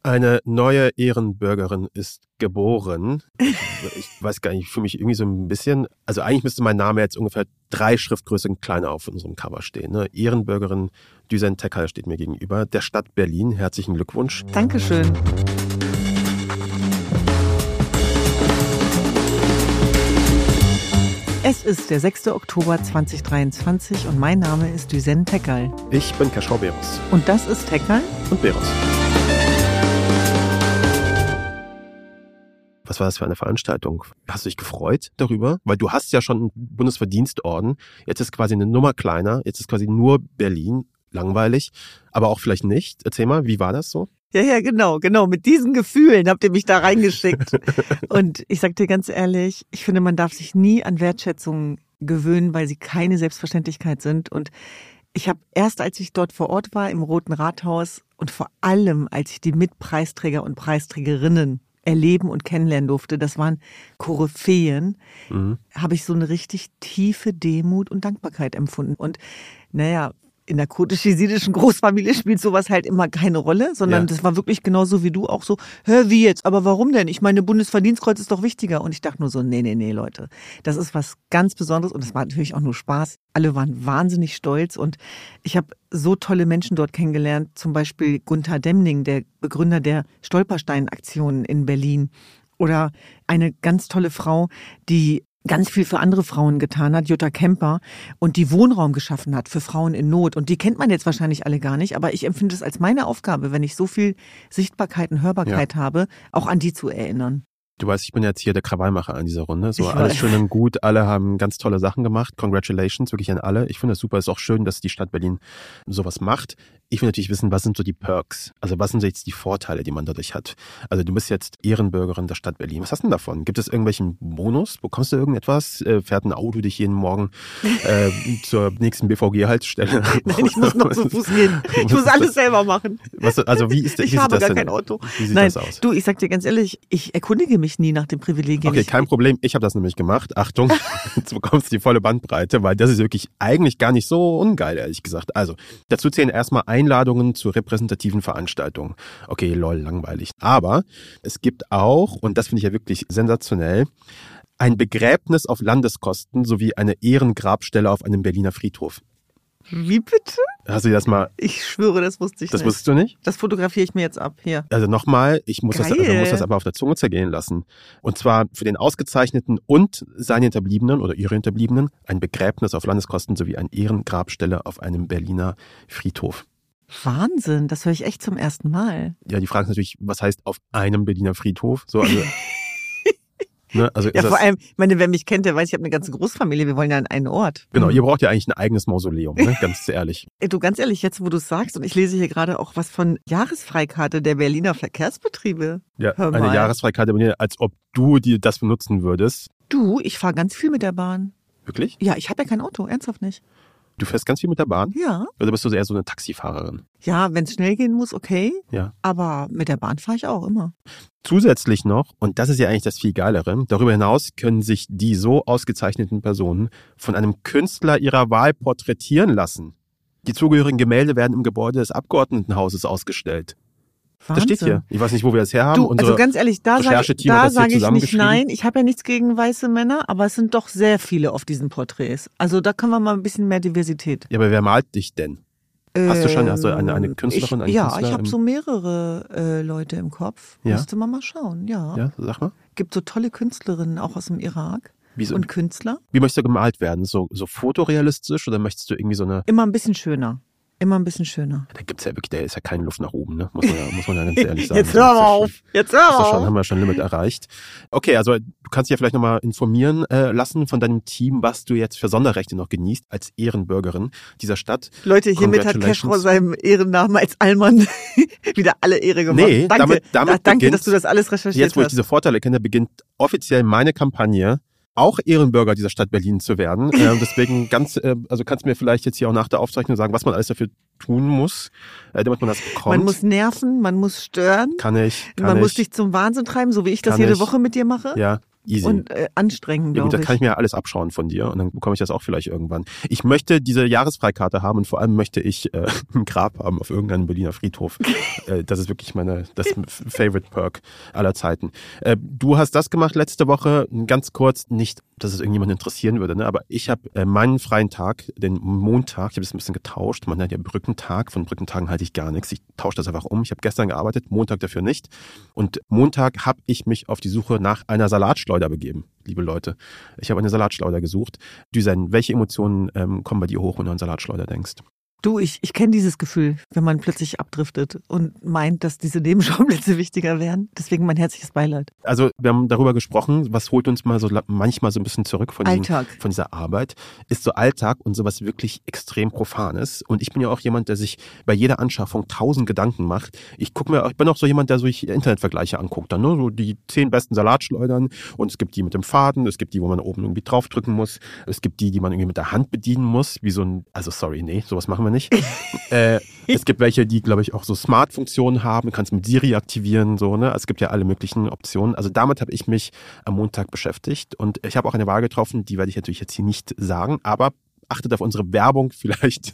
Eine neue Ehrenbürgerin ist geboren. Ich weiß gar nicht, ich fühle mich irgendwie so ein bisschen, also eigentlich müsste mein Name jetzt ungefähr 3 Schriftgrößen kleiner auf unserem Cover stehen. Ne? Ehrenbürgerin Düsen Tekkal steht mir gegenüber, der Stadt Berlin. Herzlichen Glückwunsch. Dankeschön. Es ist der 6. Oktober 2023 und mein Name ist Düsen Tekkal. Ich bin Keschrau Beros. Und das ist Tekkal und Beros. Was war das für eine Veranstaltung? Hast du dich gefreut darüber? Weil du hast ja schon einen Bundesverdienstorden. Jetzt ist quasi eine Nummer kleiner. Jetzt ist quasi nur Berlin. Langweilig. Aber auch vielleicht nicht. Erzähl mal, wie war das so? Ja, genau. Mit diesen Gefühlen habt ihr mich da reingeschickt. Und ich sag dir ganz ehrlich, ich finde, man darf sich nie an Wertschätzung gewöhnen, weil sie keine Selbstverständlichkeit sind. Und ich habe erst, als ich dort vor Ort war, im Roten Rathaus und vor allem, als ich die Mitpreisträger und Preisträgerinnen erleben und kennenlernen durfte, das waren Koryphäen, habe ich so eine richtig tiefe Demut und Dankbarkeit empfunden. Und naja, in der kurdisch-jesidischen Großfamilie spielt sowas halt immer keine Rolle, sondern das war wirklich genauso wie du auch so, wie jetzt, aber warum denn? Ich meine, Bundesverdienstkreuz ist doch wichtiger. Und ich dachte nur so, nee, Leute, das ist was ganz Besonderes und es war natürlich auch nur Spaß. Alle waren wahnsinnig stolz und ich habe so tolle Menschen dort kennengelernt, zum Beispiel Gunther Demning, der Begründer der Stolperstein-Aktionen in Berlin, oder eine ganz tolle Frau, die ganz viel für andere Frauen getan hat, Jutta Kemper, und die Wohnraum geschaffen hat für Frauen in Not. Und die kennt man jetzt wahrscheinlich alle gar nicht, aber ich empfinde es als meine Aufgabe, wenn ich so viel Sichtbarkeit und Hörbarkeit habe, auch an die zu erinnern. Du weißt, ich bin jetzt hier der Krawallmacher in dieser Runde. So, alles schön und gut, alle haben ganz tolle Sachen gemacht. Congratulations, wirklich an alle. Ich finde das super, ist auch schön, dass die Stadt Berlin sowas macht. Ich will natürlich wissen, was sind so die Perks? Also was sind jetzt die Vorteile, die man dadurch hat? Also du bist jetzt Ehrenbürgerin der Stadt Berlin. Was hast du denn davon? Gibt es irgendwelchen Bonus? Bekommst du irgendetwas? Fährt ein Auto dich jeden Morgen zur nächsten BVG-Haltestelle? Nein, ich muss noch zu Fuß gehen. Ich muss alles selber machen. Also wie ist das? Ich habe gar kein Auto. Wie sieht das aus? Du, ich sag dir ganz ehrlich, ich erkundige mich nie nach den Privilegien. Okay, kein Problem. Ich habe das nämlich gemacht. Achtung, jetzt bekommst du die volle Bandbreite, weil das ist wirklich eigentlich gar nicht so ungeil, ehrlich gesagt. Also, dazu zählen erstmal Einladungen zu repräsentativen Veranstaltungen. Okay, lol, langweilig. Aber es gibt auch, und das finde ich ja wirklich sensationell, ein Begräbnis auf Landeskosten sowie eine Ehrengrabstelle auf einem Berliner Friedhof. Wie bitte? Hast du das mal? Ich schwöre, das wusste ich nicht. Das wusstest du nicht? Das fotografiere ich mir jetzt ab, hier. Also nochmal, ich muss das aber auf der Zunge zergehen lassen. Und zwar für den Ausgezeichneten und seine Hinterbliebenen oder ihre Hinterbliebenen ein Begräbnis auf Landeskosten sowie eine Ehrengrabstelle auf einem Berliner Friedhof. Wahnsinn, das höre ich echt zum ersten Mal. Ja, die Frage ist natürlich, was heißt auf einem Berliner Friedhof? So, also ne, also ja, vor allem, ich meine, wer mich kennt, der weiß, ich habe eine ganze Großfamilie, wir wollen ja an einen Ort. Genau, ihr braucht ja eigentlich ein eigenes Mausoleum, ne? Ganz ehrlich. Du, ganz ehrlich, jetzt wo du es sagst, und ich lese hier gerade auch was von Jahresfreikarte der Berliner Verkehrsbetriebe. Ja, eine Jahresfreikarte, als ob du das benutzen würdest. Du, ich fahre ganz viel mit der Bahn. Wirklich? Ja, ich habe ja kein Auto, ernsthaft nicht. Du fährst ganz viel mit der Bahn? Ja. Oder bist du eher so eine Taxifahrerin? Ja, wenn es schnell gehen muss, okay. Ja. Aber mit der Bahn fahre ich auch immer. Zusätzlich noch, und das ist ja eigentlich das viel Geilere, darüber hinaus können sich die so ausgezeichneten Personen von einem Künstler ihrer Wahl porträtieren lassen. Die zugehörigen Gemälde werden im Gebäude des Abgeordnetenhauses ausgestellt. Wahnsinn. Das steht hier. Ich weiß nicht, wo wir das her haben. Du, also ganz ehrlich, da sage ich nicht nein. Ich habe ja nichts gegen weiße Männer, aber es sind doch sehr viele auf diesen Porträts. Also da können wir mal ein bisschen mehr Diversität. Ja, aber wer malt dich denn? Hast du eine Künstlerin, einen Künstler? Ich habe so mehrere Leute im Kopf. Ja? Müsste man mal schauen, ja. Ja, sag mal. Gibt so tolle Künstlerinnen, auch aus dem Irak. Und Künstler. Wie möchtest du gemalt werden? So fotorealistisch oder möchtest du irgendwie so eine... Immer ein bisschen schöner. Immer ein bisschen schöner. Da gibt's ja wirklich, da ist ja keine Luft nach oben, ne? Muss man ja ganz ehrlich sagen. Jetzt hör mal auf. Haben wir schon Limit erreicht. Okay, also du kannst dich ja vielleicht nochmal informieren lassen von deinem Team, was du jetzt für Sonderrechte noch genießt als Ehrenbürgerin dieser Stadt. Leute, hiermit hat Keschrau seinem Ehrennamen als Allmann wieder alle Ehre gemacht. Nee, danke, damit danke, dass du das alles recherchiert hast. Jetzt, wo ich diese Vorteile kenne, beginnt offiziell meine Kampagne, auch Ehrenbürger dieser Stadt Berlin zu werden. Deswegen kannst du mir vielleicht jetzt hier auch nach der Aufzeichnung sagen, was man alles dafür tun muss, damit man das bekommt. Man muss nerven, man muss stören. Man muss dich zum Wahnsinn treiben, so wie ich das jede Woche mit dir mache. Ja. Easy. Und anstrengend, Ja gut, glaube da kann ich mir ja alles abschauen von dir und dann bekomme ich das auch vielleicht irgendwann. Ich möchte diese Jahresfreikarte haben und vor allem möchte ich ein Grab haben auf irgendeinem Berliner Friedhof. Das ist wirklich das Favorite Perk aller Zeiten. Du hast das gemacht letzte Woche, ganz kurz, nicht, dass es irgendjemand interessieren würde, ne? Aber ich habe meinen freien Tag, den Montag, ich habe das ein bisschen getauscht, man nennt ja Brückentag, von Brückentagen halte ich gar nichts, ich tausche das einfach um. Ich habe gestern gearbeitet, Montag dafür nicht und Montag habe ich mich auf die Suche nach einer Salatschleuder begeben, liebe Leute. Ich habe eine Salatschleuder gesucht. Düsen, welche Emotionen kommen bei dir hoch, wenn du an Salatschleuder denkst? Du, ich kenne dieses Gefühl, wenn man plötzlich abdriftet und meint, dass diese Nebenschauplätze wichtiger wären. Deswegen mein herzliches Beileid. Also wir haben darüber gesprochen, was holt uns mal so manchmal so ein bisschen zurück von dieser Arbeit. Ist so Alltag und sowas wirklich extrem Profanes. Und ich bin ja auch jemand, der sich bei jeder Anschaffung 1000 Gedanken macht. Ich bin auch so jemand, der sich Internetvergleiche anguckt. Dann, ne? So die 10 besten Salatschleudern und es gibt die mit dem Faden, es gibt die, wo man oben irgendwie draufdrücken muss, es gibt die man irgendwie mit der Hand bedienen muss, wie so ein, also sorry, nee, sowas machen wir nicht. Es gibt welche, die, glaube ich, auch so Smart-Funktionen haben. Du kannst mit Siri aktivieren, so, ne? Es gibt ja alle möglichen Optionen. Also damit habe ich mich am Montag beschäftigt und ich habe auch eine Wahl getroffen, die werde ich natürlich jetzt hier nicht sagen, aber achtet auf unsere Werbung, vielleicht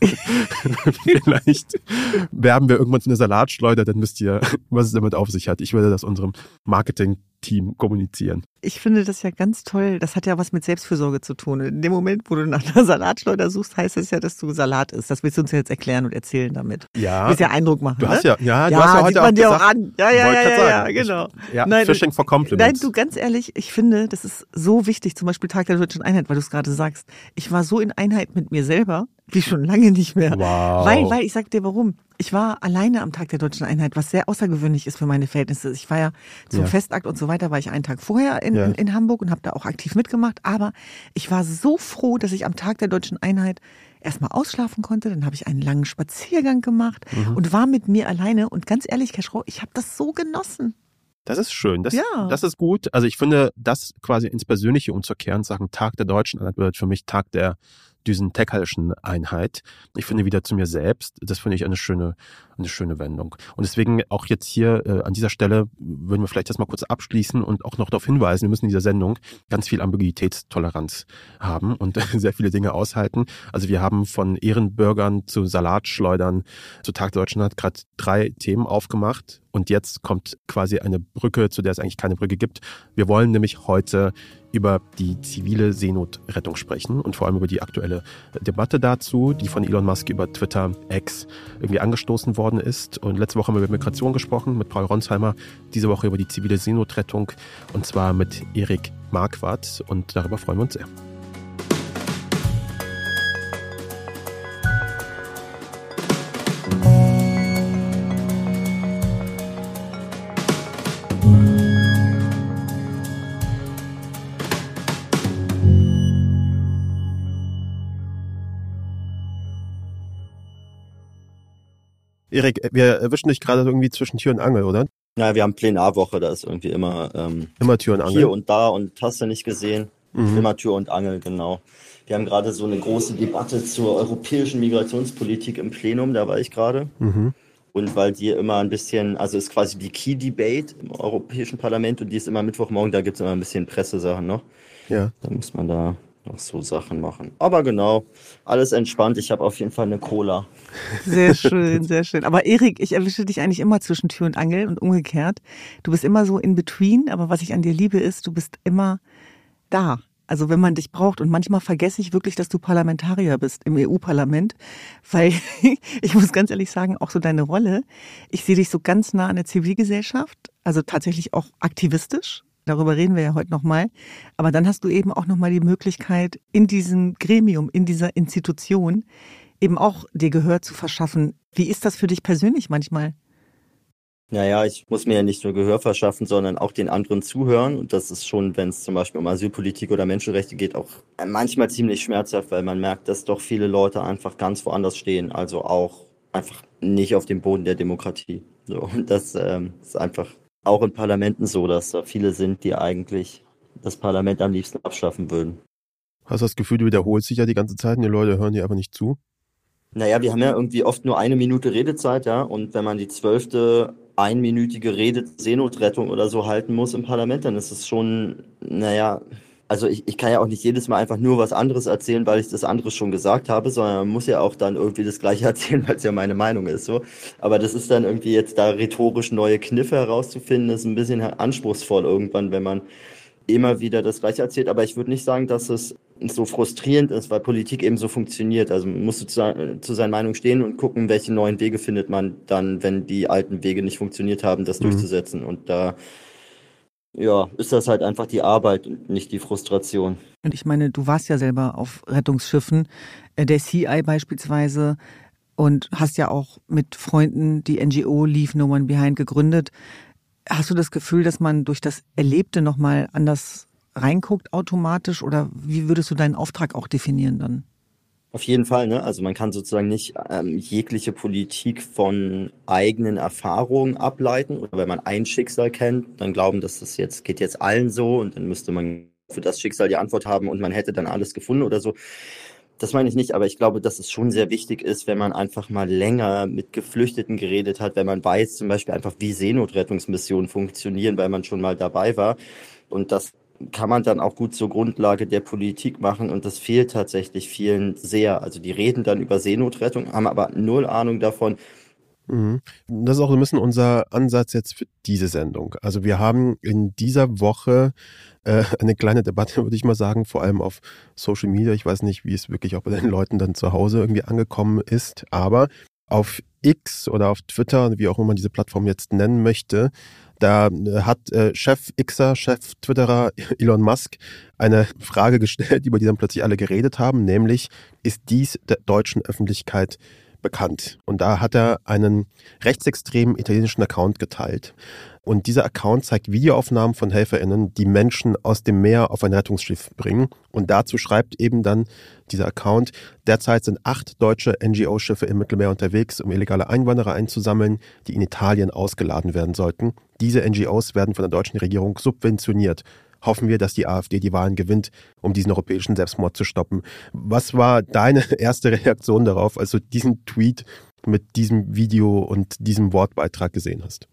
werben wir irgendwann zu einer Salatschleuder, dann wisst ihr, was es damit auf sich hat. Ich werde das unserem Marketing-Team kommunizieren. Ich finde das ja ganz toll. Das hat ja was mit Selbstfürsorge zu tun. In dem Moment, wo du nach einer Salatschleuder suchst, heißt es ja, dass du Salat isst. Das willst du uns ja jetzt erklären und erzählen damit. Ja. Du willst ja Eindruck machen. Du hast ne? du hast ja heute sieht man auch dir gesagt, auch an. Ja, genau. Nein, Fishing for Compliments. Nein, du, ganz ehrlich, ich finde, das ist so wichtig, zum Beispiel Tag der Deutschen Einheit, weil du es gerade sagst. Ich war so in Einheit mit mir selber, wie schon lange nicht mehr. Wow. Weil ich sag dir warum. Ich war alleine am Tag der Deutschen Einheit, was sehr außergewöhnlich ist für meine Verhältnisse. Ich war ja zum Festakt und so weiter, war ich einen Tag vorher in Hamburg und habe da auch aktiv mitgemacht. Aber ich war so froh, dass ich am Tag der Deutschen Einheit erstmal ausschlafen konnte. Dann habe ich einen langen Spaziergang gemacht und war mit mir alleine. Und ganz ehrlich, Keschrau, ich habe das so genossen. Das ist schön, das ist gut. Also ich finde, das quasi ins Persönliche umzukehren, sagen Tag der Deutschen Einheit bedeutet für mich Tag der Düsen-Tekhalschen Einheit. Ich finde wieder zu mir selbst, das finde ich eine schöne Wendung. Und deswegen auch jetzt hier an dieser Stelle würden wir vielleicht das mal kurz abschließen und auch noch darauf hinweisen, wir müssen in dieser Sendung ganz viel Ambiguitätstoleranz haben und sehr viele Dinge aushalten. Also wir haben von Ehrenbürgern zu Salatschleudern zu Tag der Deutschen Einheit gerade 3 Themen aufgemacht. Und jetzt kommt quasi eine Brücke, zu der es eigentlich keine Brücke gibt. Wir wollen nämlich heute über die zivile Seenotrettung sprechen und vor allem über die aktuelle Debatte dazu, die von Elon Musk über Twitter X irgendwie angestoßen worden ist. Und letzte Woche haben wir über Migration gesprochen mit Paul Ronsheimer, diese Woche über die zivile Seenotrettung und zwar mit Erik Marquardt und darüber freuen wir uns sehr. Erik, wir erwischen dich gerade irgendwie zwischen Tür und Angel, oder? Ja, wir haben Plenarwoche, da ist irgendwie immer Tür und Angel. Hier und da und hast du nicht gesehen. Immer Tür und Angel, genau. Wir haben gerade so eine große Debatte zur europäischen Migrationspolitik im Plenum, da war ich gerade. Und weil die immer ein bisschen, also ist quasi die Key Debate im Europäischen Parlament und die ist immer Mittwochmorgen, da gibt es immer ein bisschen Pressesachen noch. Ja. Da muss man da noch so Sachen machen. Aber genau, alles entspannt. Ich habe auf jeden Fall eine Cola. Sehr schön, sehr schön. Aber Erik, ich erwische dich eigentlich immer zwischen Tür und Angel und umgekehrt. Du bist immer so in between, aber was ich an dir liebe ist, du bist immer da. Also wenn man dich braucht und manchmal vergesse ich wirklich, dass du Parlamentarier bist im EU-Parlament, weil ich muss ganz ehrlich sagen, auch so deine Rolle, ich sehe dich so ganz nah an der Zivilgesellschaft, also tatsächlich auch aktivistisch. Darüber reden wir ja heute nochmal. Aber dann hast du eben auch nochmal die Möglichkeit, in diesem Gremium, in dieser Institution eben auch dir Gehör zu verschaffen. Wie ist das für dich persönlich manchmal? Naja, ich muss mir ja nicht nur Gehör verschaffen, sondern auch den anderen zuhören. Und das ist schon, wenn es zum Beispiel um Asylpolitik oder Menschenrechte geht, auch manchmal ziemlich schmerzhaft, weil man merkt, dass doch viele Leute einfach ganz woanders stehen. Also auch einfach nicht auf dem Boden der Demokratie. So, und das ist einfach auch in Parlamenten so, dass da viele sind, die eigentlich das Parlament am liebsten abschaffen würden. Hast du das Gefühl, du wiederholst dich ja die ganze Zeit und die Leute hören dir aber nicht zu? Naja, wir haben ja irgendwie oft nur 1 Minute Redezeit, ja. Und wenn man die 12. einminütige Rede zur Seenotrettung oder so halten muss im Parlament, dann ist es schon, naja, also ich kann ja auch nicht jedes Mal einfach nur was anderes erzählen, weil ich das andere schon gesagt habe, sondern man muss ja auch dann irgendwie das Gleiche erzählen, weil es ja meine Meinung ist, so. Aber das ist dann irgendwie jetzt da rhetorisch neue Kniffe herauszufinden, ist ein bisschen anspruchsvoll irgendwann, wenn man immer wieder das Gleiche erzählt. Aber ich würde nicht sagen, dass es so frustrierend ist, weil Politik eben so funktioniert. Also man muss zu seiner Meinung stehen und gucken, welche neuen Wege findet man dann, wenn die alten Wege nicht funktioniert haben, das durchzusetzen. Und da ja, ist das halt einfach die Arbeit und nicht die Frustration. Und ich meine, du warst ja selber auf Rettungsschiffen, der Sea Eye beispielsweise, und hast ja auch mit Freunden die NGO Leave No One Behind gegründet. Hast du das Gefühl, dass man durch das Erlebte nochmal anders reinguckt automatisch, oder wie würdest du deinen Auftrag auch definieren dann? Auf jeden Fall, ne? Also man kann sozusagen nicht jegliche Politik von eigenen Erfahrungen ableiten. Oder wenn man ein Schicksal kennt, dann glauben, dass das jetzt geht jetzt allen so und dann müsste man für das Schicksal die Antwort haben und man hätte dann alles gefunden oder so. Das meine ich nicht, aber ich glaube, dass es schon sehr wichtig ist, wenn man einfach mal länger mit Geflüchteten geredet hat, wenn man weiß zum Beispiel einfach, wie Seenotrettungsmissionen funktionieren, weil man schon mal dabei war. Und das kann man dann auch gut zur Grundlage der Politik machen und das fehlt tatsächlich vielen sehr. Also die reden dann über Seenotrettung, haben aber null Ahnung davon. Das ist auch so ein bisschen unser Ansatz jetzt für diese Sendung. Also wir haben in dieser Woche eine kleine Debatte, würde ich mal sagen, vor allem auf Social Media. Ich weiß nicht, wie es wirklich auch bei den Leuten dann zu Hause irgendwie angekommen ist, aber auf X oder auf Twitter, wie auch immer man diese Plattform jetzt nennen möchte, da hat Chef Twitterer Elon Musk eine Frage gestellt, über die dann plötzlich alle geredet haben, nämlich, ist dies der deutschen Öffentlichkeit bekannt? Und da hat er einen rechtsextremen italienischen Account geteilt. Und dieser Account zeigt Videoaufnahmen von HelferInnen, die Menschen aus dem Meer auf ein Rettungsschiff bringen. Und dazu schreibt eben dann dieser Account, derzeit sind 8 deutsche NGO-Schiffe im Mittelmeer unterwegs, um illegale Einwanderer einzusammeln, die in Italien ausgeladen werden sollten. Diese NGOs werden von der deutschen Regierung subventioniert. Hoffen wir, dass die AfD die Wahlen gewinnt, um diesen europäischen Selbstmord zu stoppen. Was war deine erste Reaktion darauf, als du diesen Tweet mit diesem Video und diesem Wortbeitrag gesehen hast?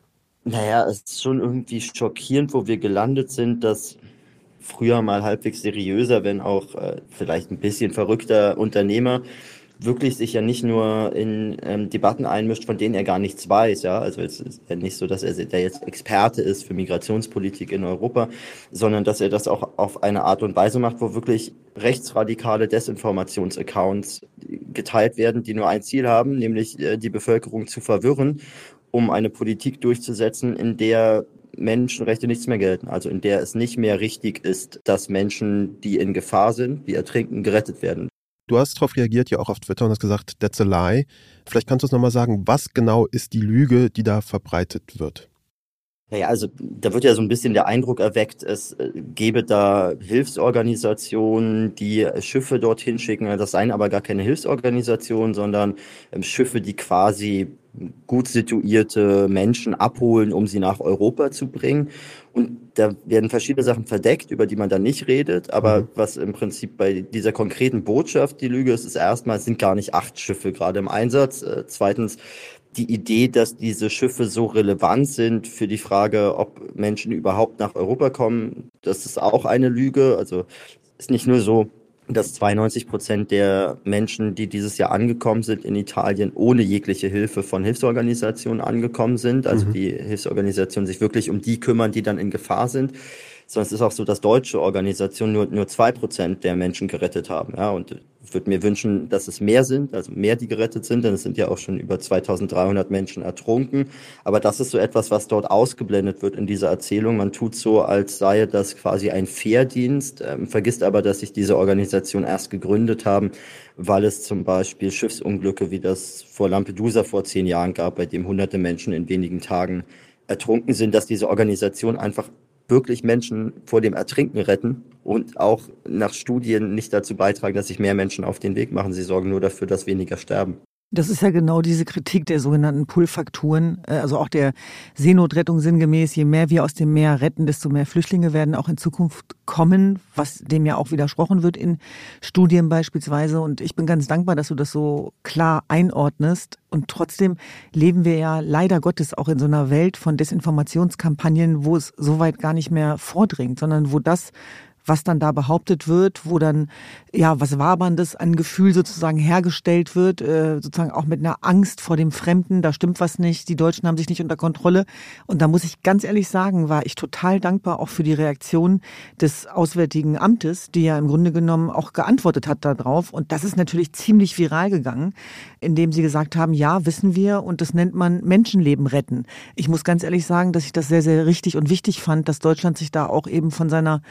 Naja, es ist schon irgendwie schockierend, wo wir gelandet sind, dass früher mal halbwegs seriöser, wenn auch vielleicht ein bisschen verrückter Unternehmer wirklich sich ja nicht nur in Debatten einmischt, von denen er gar nichts weiß. Ja, also es ist ja nicht so, dass er der jetzt Experte ist für Migrationspolitik in Europa, sondern dass er das auch auf eine Art und Weise macht, wo wirklich rechtsradikale Desinformationsaccounts geteilt werden, die nur ein Ziel haben, nämlich die Bevölkerung zu verwirren, um eine Politik durchzusetzen, in der Menschenrechte nichts mehr gelten. Also in der es nicht mehr richtig ist, dass Menschen, die in Gefahr sind, die ertrinken, gerettet werden. Du hast darauf reagiert, ja auch auf Twitter, und hast gesagt, that's a lie. Vielleicht kannst du uns nochmal sagen, was genau ist die Lüge, die da verbreitet wird? Naja, also da wird ja so ein bisschen der Eindruck erweckt, es gäbe da Hilfsorganisationen, die Schiffe dorthin schicken. Das seien aber gar keine Hilfsorganisationen, sondern Schiffe, die quasi gut situierte Menschen abholen, um sie nach Europa zu bringen. Und da werden verschiedene Sachen verdeckt, über die man dann nicht redet. Aber was im Prinzip bei dieser konkreten Botschaft die Lüge ist, ist erstmal, es sind gar nicht 8 Schiffe gerade im Einsatz. Zweitens, die Idee, dass diese Schiffe so relevant sind für die Frage, ob Menschen überhaupt nach Europa kommen, das ist auch eine Lüge. Also ist nicht nur so, dass 92% der Menschen, die dieses Jahr angekommen sind in Italien, ohne jegliche Hilfe von Hilfsorganisationen angekommen sind. Also die Hilfsorganisationen sich wirklich um die kümmern, die dann in Gefahr sind. Sondern es ist auch so, dass deutsche Organisationen nur 2% der Menschen gerettet haben. Ja, und ich würde mir wünschen, dass es mehr sind, also mehr, die gerettet sind, denn es sind ja auch schon über 2300 Menschen ertrunken. Aber das ist so etwas, was dort ausgeblendet wird in dieser Erzählung. Man tut so, als sei das quasi ein Fährdienst, vergisst aber, dass sich diese Organisationen erst gegründet haben, weil es zum Beispiel Schiffsunglücke wie das vor Lampedusa vor 10 Jahren gab, bei dem hunderte Menschen in wenigen Tagen ertrunken sind, dass diese Organisation einfach wirklich Menschen vor dem Ertrinken retten und auch nach Studien nicht dazu beitragen, dass sich mehr Menschen auf den Weg machen. Sie sorgen nur dafür, dass weniger sterben. Das ist ja genau diese Kritik der sogenannten Pull-Faktoren, also auch der Seenotrettung sinngemäß. Je mehr wir aus dem Meer retten, desto mehr Flüchtlinge werden auch in Zukunft kommen, was dem ja auch widersprochen wird in Studien beispielsweise. Und ich bin ganz dankbar, dass du das so klar einordnest. Und trotzdem leben wir ja leider Gottes auch in so einer Welt von Desinformationskampagnen, wo es soweit gar nicht mehr vordringt, sondern wo das, was dann da behauptet wird, wo dann ja was Waberndes an Gefühl sozusagen hergestellt wird, sozusagen auch mit einer Angst vor dem Fremden, da stimmt was nicht, die Deutschen haben sich nicht unter Kontrolle. Und da muss ich ganz ehrlich sagen, war ich total dankbar auch für die Reaktion des Auswärtigen Amtes, die ja im Grunde genommen auch geantwortet hat darauf. Und das ist natürlich ziemlich viral gegangen, indem sie gesagt haben, ja, wissen wir, und das nennt man Menschenleben retten. Ich muss ganz ehrlich sagen, dass ich das sehr, sehr richtig und wichtig fand, dass Deutschland sich da auch eben von seiner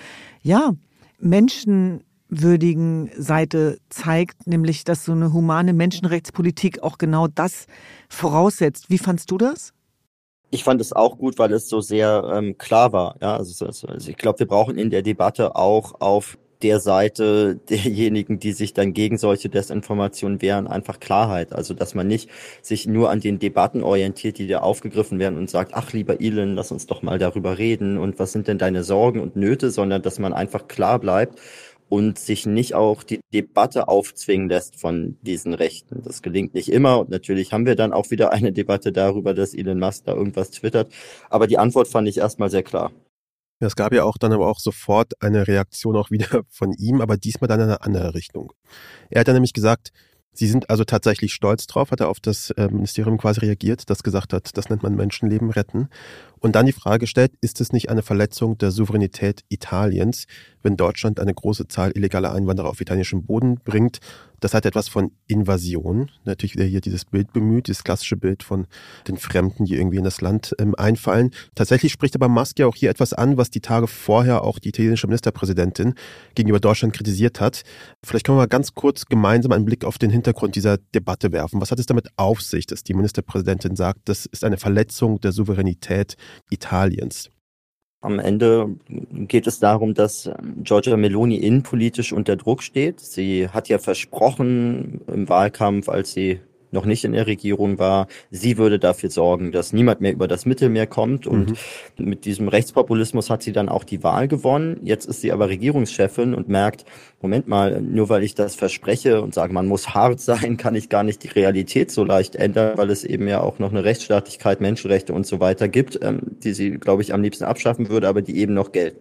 menschenwürdigen Seite zeigt, nämlich dass so eine humane Menschenrechtspolitik auch genau das voraussetzt. Wie fandst du das? Ich fand es auch gut, weil es so sehr klar war. Ja, also ich glaube, wir brauchen in der Debatte auch auf der Seite derjenigen, die sich dann gegen solche Desinformationen wehren, einfach Klarheit. Also, dass man nicht sich nur an den Debatten orientiert, die da aufgegriffen werden und sagt, ach, lieber Elon, lass uns doch mal darüber reden und was sind denn deine Sorgen und Nöte, sondern dass man einfach klar bleibt und sich nicht auch die Debatte aufzwingen lässt von diesen Rechten. Das gelingt nicht immer und natürlich haben wir dann auch wieder eine Debatte darüber, dass Elon Musk da irgendwas twittert. Aber die Antwort fand ich erstmal sehr klar. Ja, es gab ja auch dann aber auch sofort eine Reaktion auch wieder von ihm, aber diesmal dann in eine andere Richtung. Er hat dann nämlich gesagt, Sie sind also tatsächlich stolz drauf, hat er auf das Ministerium quasi reagiert, das gesagt hat, das nennt man Menschenleben retten. Und dann die Frage gestellt, ist es nicht eine Verletzung der Souveränität Italiens, wenn Deutschland eine große Zahl illegaler Einwanderer auf italienischem Boden bringt? Das hat etwas von Invasion. Natürlich wieder hier dieses Bild bemüht, dieses klassische Bild von den Fremden, die irgendwie in das Land einfallen. Tatsächlich spricht aber Musk ja auch hier etwas an, was die Tage vorher auch die italienische Ministerpräsidentin gegenüber Deutschland kritisiert hat. Vielleicht können wir mal ganz kurz gemeinsam einen Blick auf den Hintergrund dieser Debatte werfen. Was hat es damit auf sich, dass die Ministerpräsidentin sagt, das ist eine Verletzung der Souveränität Italiens? Am Ende geht es darum, dass Giorgia Meloni innenpolitisch unter Druck steht. Sie hat ja versprochen im Wahlkampf, als sie noch nicht in der Regierung war, sie würde dafür sorgen, dass niemand mehr über das Mittelmeer kommt. Und mit diesem Rechtspopulismus hat sie dann auch die Wahl gewonnen. Jetzt ist sie aber Regierungschefin und merkt, Moment mal, nur weil ich das verspreche und sage, man muss hart sein, kann ich gar nicht die Realität so leicht ändern, weil es eben ja auch noch eine Rechtsstaatlichkeit, Menschenrechte und so weiter gibt, die sie, glaube ich, am liebsten abschaffen würde, aber die eben noch gelten.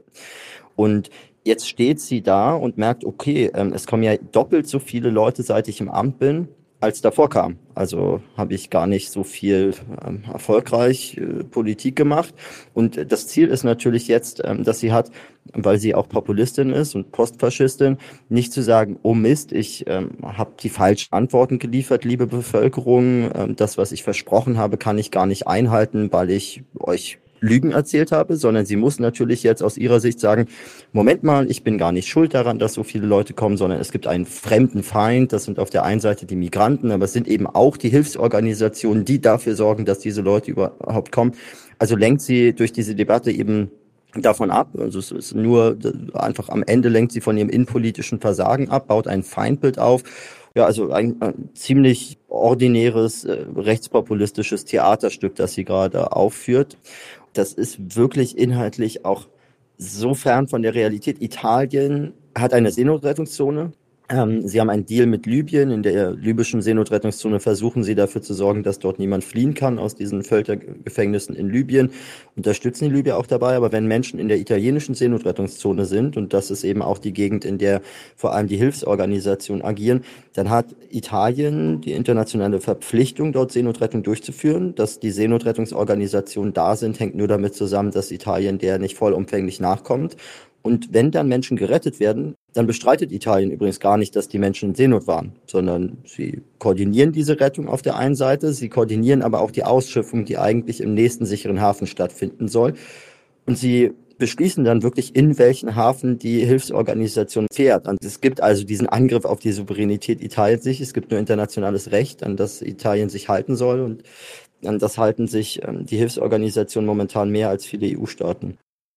Und jetzt steht sie da und merkt, okay, es kommen ja doppelt so viele Leute, seit ich im Amt bin, als davor kam. Also habe ich gar nicht so viel erfolgreich Politik gemacht. Und das Ziel ist natürlich jetzt, dass sie hat, weil sie auch Populistin ist und Postfaschistin, nicht zu sagen, oh Mist, ich habe die falschen Antworten geliefert, liebe Bevölkerung. Das, was ich versprochen habe, kann ich gar nicht einhalten, weil ich euch Lügen erzählt habe, sondern sie muss natürlich jetzt aus ihrer Sicht sagen, Moment mal, ich bin gar nicht schuld daran, dass so viele Leute kommen, sondern es gibt einen fremden Feind, das sind auf der einen Seite die Migranten, aber es sind eben auch die Hilfsorganisationen, die dafür sorgen, dass diese Leute überhaupt kommen. Also lenkt sie durch diese Debatte eben davon ab, also es ist nur einfach am Ende lenkt sie von ihrem innenpolitischen Versagen ab, baut ein Feindbild auf. Ja, also ein ziemlich ordinäres rechtspopulistisches Theaterstück, das sie gerade aufführt. Das ist wirklich inhaltlich auch so fern von der Realität. Italien hat eine Seenotrettungszone. Sie haben einen Deal mit Libyen. In der libyschen Seenotrettungszone versuchen sie dafür zu sorgen, dass dort niemand fliehen kann aus diesen Foltergefängnissen in Libyen. Unterstützen die Libyer auch dabei. Aber wenn Menschen in der italienischen Seenotrettungszone sind, und das ist eben auch die Gegend, in der vor allem die Hilfsorganisationen agieren, dann hat Italien die internationale Verpflichtung, dort Seenotrettung durchzuführen. Dass die Seenotrettungsorganisationen da sind, hängt nur damit zusammen, dass Italien der nicht vollumfänglich nachkommt. Und wenn dann Menschen gerettet werden, dann bestreitet Italien übrigens gar nicht, dass die Menschen in Seenot waren, sondern sie koordinieren diese Rettung auf der einen Seite, sie koordinieren aber auch die Ausschiffung, die eigentlich im nächsten sicheren Hafen stattfinden soll. Und sie beschließen dann wirklich, in welchen Hafen die Hilfsorganisation fährt. Und es gibt also diesen Angriff auf die Souveränität Italiens nicht. Es gibt nur internationales Recht, an das Italien sich halten soll. Und an das halten sich die Hilfsorganisationen momentan mehr als viele EU-Staaten.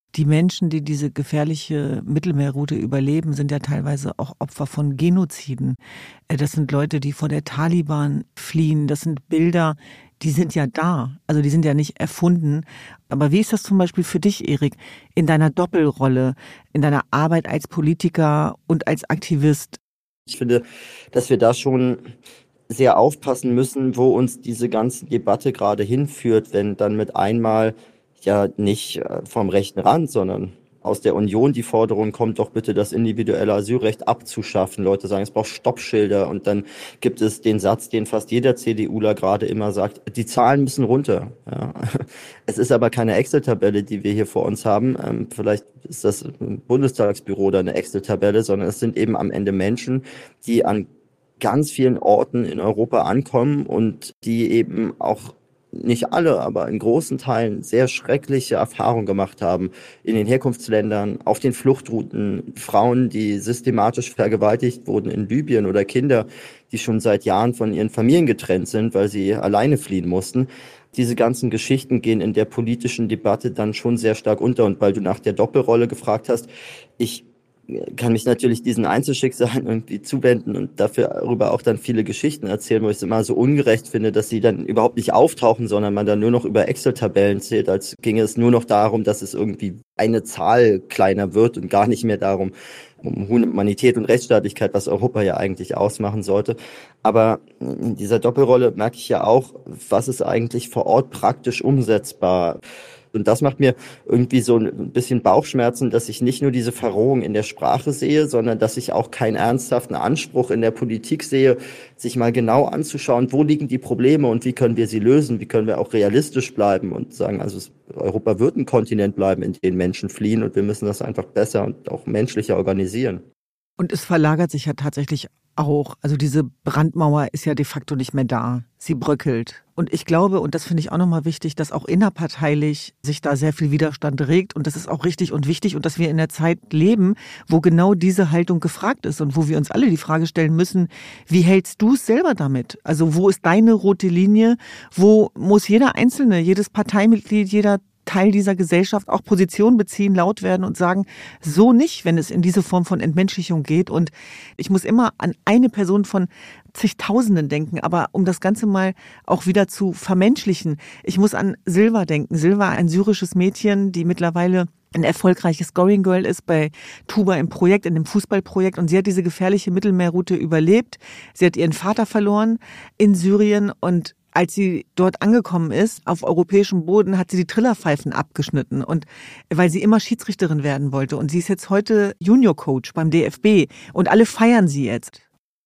Die Menschen, die diese gefährliche Mittelmeerroute überleben, sind ja teilweise auch Opfer von Genoziden. Das sind Leute, die vor der Taliban fliehen. Das sind Bilder, die sind ja da. Also die sind ja nicht erfunden. Aber wie ist das zum Beispiel für dich, Erik, in deiner Doppelrolle, in deiner Arbeit als Politiker und als Aktivist? Ich finde, dass wir da schon sehr aufpassen müssen, wo uns diese ganze Debatte gerade hinführt, wenn dann mit einmal ja nicht vom rechten Rand, sondern aus der Union die Forderung kommt, doch bitte das individuelle Asylrecht abzuschaffen. Leute sagen, es braucht Stoppschilder. Und dann gibt es den Satz, den fast jeder CDUler gerade immer sagt, die Zahlen müssen runter. Ja. Es ist aber keine Excel-Tabelle, die wir hier vor uns haben. Vielleicht ist das Bundestagsbüro oder eine Excel-Tabelle, sondern es sind eben am Ende Menschen, die an ganz vielen Orten in Europa ankommen und die eben auch nicht alle, aber in großen Teilen sehr schreckliche Erfahrungen gemacht haben in den Herkunftsländern, auf den Fluchtrouten, Frauen, die systematisch vergewaltigt wurden in Libyen oder Kinder, die schon seit Jahren von ihren Familien getrennt sind, weil sie alleine fliehen mussten. Diese ganzen Geschichten gehen in der politischen Debatte dann schon sehr stark unter. Und weil du nach der Doppelrolle gefragt hast, ich kann mich natürlich diesen Einzelschicksalen irgendwie zuwenden und darüber auch dann viele Geschichten erzählen, wo ich es immer so ungerecht finde, dass sie dann überhaupt nicht auftauchen, sondern man dann nur noch über Excel-Tabellen zählt, als ginge es nur noch darum, dass es irgendwie eine Zahl kleiner wird und gar nicht mehr darum, um Humanität und Rechtsstaatlichkeit, was Europa ja eigentlich ausmachen sollte. Aber in dieser Doppelrolle merke ich ja auch, was ist eigentlich vor Ort praktisch umsetzbar. Und das macht mir irgendwie so ein bisschen Bauchschmerzen, dass ich nicht nur diese Verrohung in der Sprache sehe, sondern dass ich auch keinen ernsthaften Anspruch in der Politik sehe, sich mal genau anzuschauen, wo liegen die Probleme und wie können wir sie lösen, wie können wir auch realistisch bleiben und sagen, also Europa wird ein Kontinent bleiben, in den Menschen fliehen und wir müssen das einfach besser und auch menschlicher organisieren. Und es verlagert sich ja tatsächlich auch. Also diese Brandmauer ist ja de facto nicht mehr da. Sie bröckelt. Und ich glaube, und das finde ich auch nochmal wichtig, dass auch innerparteilich sich da sehr viel Widerstand regt. Und das ist auch richtig und wichtig. Und dass wir in der Zeit leben, wo genau diese Haltung gefragt ist und wo wir uns alle die Frage stellen müssen, wie hältst du es selber damit? Also wo ist deine rote Linie? Wo muss jeder Einzelne, jedes Parteimitglied, jeder Teil dieser Gesellschaft auch Position beziehen, laut werden und sagen, so nicht, wenn es in diese Form von Entmenschlichung geht. Und ich muss immer an eine Person von zigtausenden denken, aber um das Ganze mal auch wieder zu vermenschlichen. Ich muss an Silva denken. Silva, ein syrisches Mädchen, die mittlerweile ein erfolgreiches Scoring Girl ist bei Tuba im Projekt, in dem Fußballprojekt. Und sie hat diese gefährliche Mittelmeerroute überlebt. Sie hat ihren Vater verloren in Syrien und als sie dort angekommen ist, auf europäischem Boden, hat sie die Trillerpfeifen abgeschnitten. Und weil sie immer Schiedsrichterin werden wollte. Und sie ist jetzt heute Junior-Coach beim DFB. Und alle feiern sie jetzt.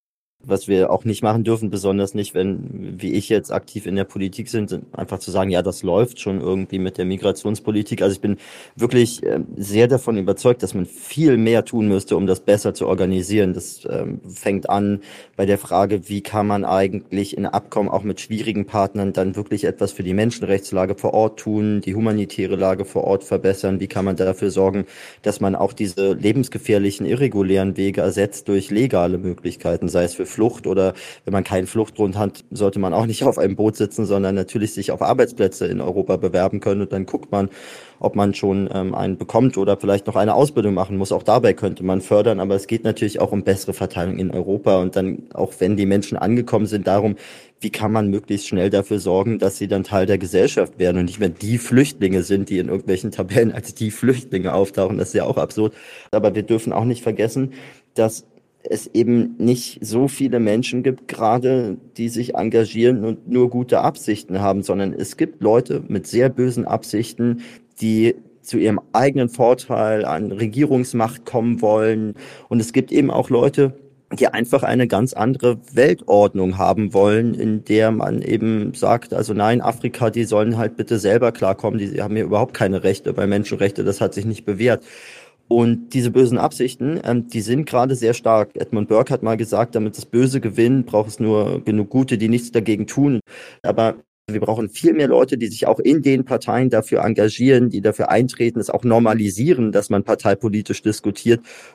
Was wir auch nicht machen dürfen, besonders nicht, wenn, wie ich jetzt, aktiv in der Politik sind, einfach zu sagen, ja, das läuft schon irgendwie mit der Migrationspolitik. Also ich bin wirklich sehr davon überzeugt, dass man viel mehr tun müsste, um das besser zu organisieren. Das fängt an bei der Frage, wie kann man eigentlich in Abkommen auch mit schwierigen Partnern dann wirklich etwas für die Menschenrechtslage vor Ort tun, die humanitäre Lage vor Ort verbessern, wie kann man dafür sorgen, dass man auch diese lebensgefährlichen, irregulären Wege ersetzt durch legale Möglichkeiten, sei es für Flucht oder wenn man keinen Fluchtgrund hat, sollte man auch nicht auf einem Boot sitzen, sondern natürlich sich auf Arbeitsplätze in Europa bewerben können und dann guckt man, ob man schon einen bekommt oder vielleicht noch eine Ausbildung machen muss. Auch dabei könnte man fördern, aber es geht natürlich auch um bessere Verteilung in Europa und dann, auch wenn die Menschen angekommen sind, darum, wie kann man möglichst schnell dafür sorgen, dass sie dann Teil der Gesellschaft werden und nicht mehr die Flüchtlinge sind, die in irgendwelchen Tabellen als die Flüchtlinge auftauchen. Das ist ja auch absurd. Aber wir dürfen auch nicht vergessen, dass es eben nicht so viele Menschen gibt, gerade die sich engagieren und nur gute Absichten haben, sondern es gibt Leute mit sehr bösen Absichten, die zu ihrem eigenen Vorteil an Regierungsmacht kommen wollen. Und es gibt eben auch Leute, die einfach eine ganz andere Weltordnung haben wollen, in der man eben sagt, also nein, Afrika, die sollen halt bitte selber klarkommen, die haben hier überhaupt keine Rechte, weil Menschenrechte, das hat sich nicht bewährt. Und diese bösen Absichten, die sind gerade sehr stark. Edmund Burke hat mal gesagt, damit das Böse gewinnt, braucht es nur genug Gute, die nichts dagegen tun. Aber wir brauchen viel mehr Leute, die sich auch in den Parteien dafür engagieren, die dafür eintreten, es auch normalisieren, dass man parteipolitisch diskutiert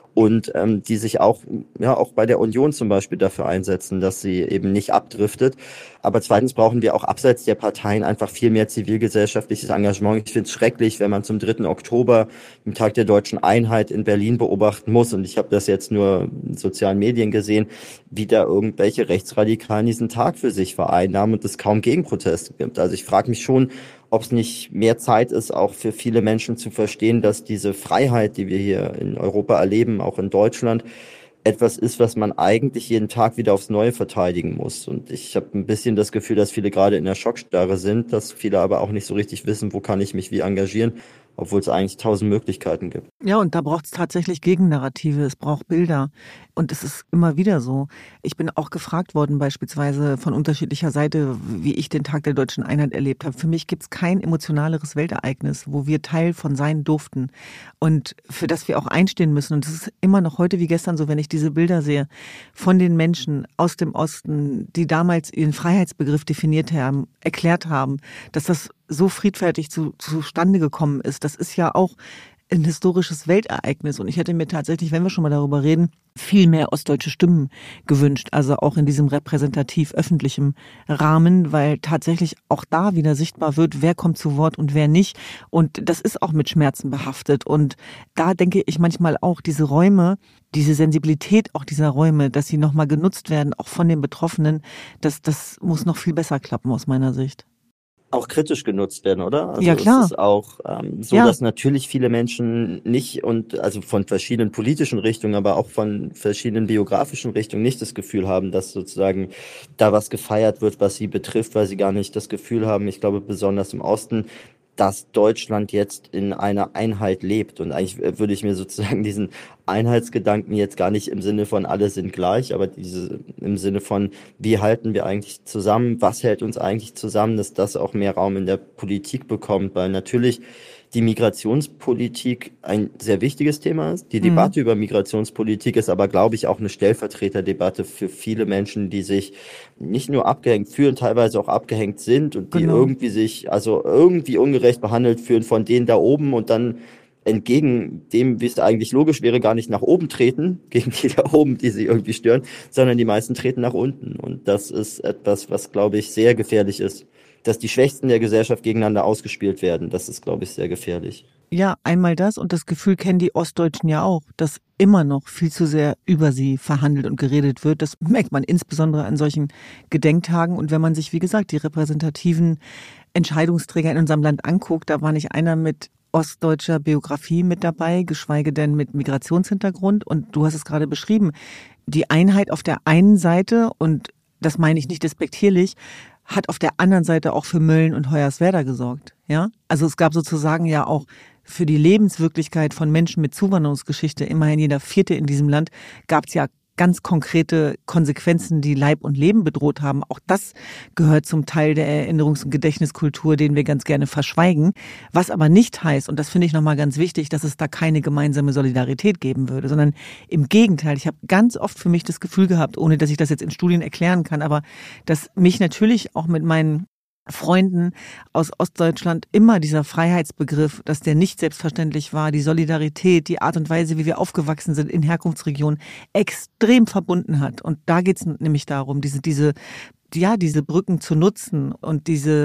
und die sich auch bei der Union zum Beispiel dafür einsetzen, dass sie eben nicht abdriftet. Aber zweitens brauchen wir auch abseits der Parteien einfach viel mehr zivilgesellschaftliches Engagement. Ich finde es schrecklich, wenn man zum 3. Oktober, dem Tag der deutschen Einheit in Berlin, beobachten muss, und ich habe das jetzt nur in sozialen Medien gesehen, wie da irgendwelche Rechtsradikalen diesen Tag für sich vereinnahmen und es kaum Gegenproteste gibt. Also ich frage mich schon, ob es nicht mehr Zeit ist, auch für viele Menschen zu verstehen, dass diese Freiheit, die wir hier in Europa erleben, auch in Deutschland, etwas ist, was man eigentlich jeden Tag wieder aufs Neue verteidigen muss. Und ich habe ein bisschen das Gefühl, dass viele gerade in der Schockstarre sind, dass viele aber auch nicht so richtig wissen, wo kann ich mich wie engagieren, obwohl es eigentlich 1000 Möglichkeiten gibt. Ja, und da braucht es tatsächlich Gegennarrative, es braucht Bilder. Und es ist immer wieder so. Ich bin auch gefragt worden, beispielsweise von unterschiedlicher Seite, wie ich den Tag der deutschen Einheit erlebt habe. Für mich gibt es kein emotionaleres Weltereignis, wo wir Teil von sein durften und für das wir auch einstehen müssen. Und es ist immer noch heute wie gestern so, wenn ich diese Bilder sehe von den Menschen aus dem Osten, die damals ihren Freiheitsbegriff definiert haben, erklärt haben, dass das so friedfertig zustande gekommen ist. Das ist ja auch ein historisches Weltereignis. Und ich hätte mir tatsächlich, wenn wir schon mal darüber reden, viel mehr ostdeutsche Stimmen gewünscht. Also auch in diesem repräsentativ öffentlichen Rahmen, weil tatsächlich auch da wieder sichtbar wird, wer kommt zu Wort und wer nicht. Und das ist auch mit Schmerzen behaftet. Und da denke ich manchmal auch, diese Räume, diese Sensibilität auch dieser Räume, dass sie nochmal genutzt werden, auch von den Betroffenen, das muss noch viel besser klappen aus meiner Sicht. Auch kritisch genutzt werden, oder? Also ja, klar. es ist auch so, dass natürlich viele Menschen nicht, und also von verschiedenen politischen Richtungen, aber auch von verschiedenen biografischen Richtungen nicht das Gefühl haben, dass sozusagen da was gefeiert wird, was sie betrifft, weil sie gar nicht das Gefühl haben, ich glaube besonders im Osten, dass Deutschland jetzt in einer Einheit lebt. Und eigentlich würde ich mir sozusagen diesen Einheitsgedanken jetzt gar nicht im Sinne von alle sind gleich, aber im Sinne von, wie halten wir eigentlich zusammen, was hält uns eigentlich zusammen, dass das auch mehr Raum in der Politik bekommt, weil natürlich die Migrationspolitik ein sehr wichtiges Thema ist. Die Debatte über Migrationspolitik ist aber, glaube ich, auch eine Stellvertreterdebatte für viele Menschen, die sich nicht nur abgehängt fühlen, teilweise auch abgehängt sind und die irgendwie ungerecht behandelt fühlen von denen da oben und dann entgegen dem, wie es eigentlich logisch wäre, gar nicht nach oben treten, gegen die da oben, die sie irgendwie stören, sondern die meisten treten nach unten. Und das ist etwas, was, glaube ich, sehr gefährlich ist. Dass die Schwächsten der Gesellschaft gegeneinander ausgespielt werden, das ist, glaube ich, sehr gefährlich. Ja, einmal das, und das Gefühl kennen die Ostdeutschen ja auch, dass immer noch viel zu sehr über sie verhandelt und geredet wird. Das merkt man insbesondere an solchen Gedenktagen. Und wenn man sich, wie gesagt, die repräsentativen Entscheidungsträger in unserem Land anguckt, da war nicht einer mit ostdeutscher Biografie mit dabei, geschweige denn mit Migrationshintergrund. Und du hast es gerade beschrieben, die Einheit auf der einen Seite, und das meine ich nicht despektierlich, hat auf der anderen Seite auch für Mölln und Hoyerswerda gesorgt. Ja? Also es gab sozusagen ja auch für die Lebenswirklichkeit von Menschen mit Zuwanderungsgeschichte, immerhin jeder Vierte in diesem Land, gab es ja ganz konkrete Konsequenzen, die Leib und Leben bedroht haben. Auch das gehört zum Teil der Erinnerungs- und Gedächtniskultur, den wir ganz gerne verschweigen. Was aber nicht heißt, und das finde ich nochmal ganz wichtig, dass es da keine gemeinsame Solidarität geben würde, sondern im Gegenteil. Ich habe ganz oft für mich das Gefühl gehabt, ohne dass ich das jetzt in Studien erklären kann, aber dass mich natürlich auch mit meinen Freunden aus Ostdeutschland immer dieser Freiheitsbegriff, dass der nicht selbstverständlich war, die Solidarität, die Art und Weise, wie wir aufgewachsen sind in Herkunftsregionen, extrem verbunden hat. Und da geht es nämlich darum, diese Brücken zu nutzen und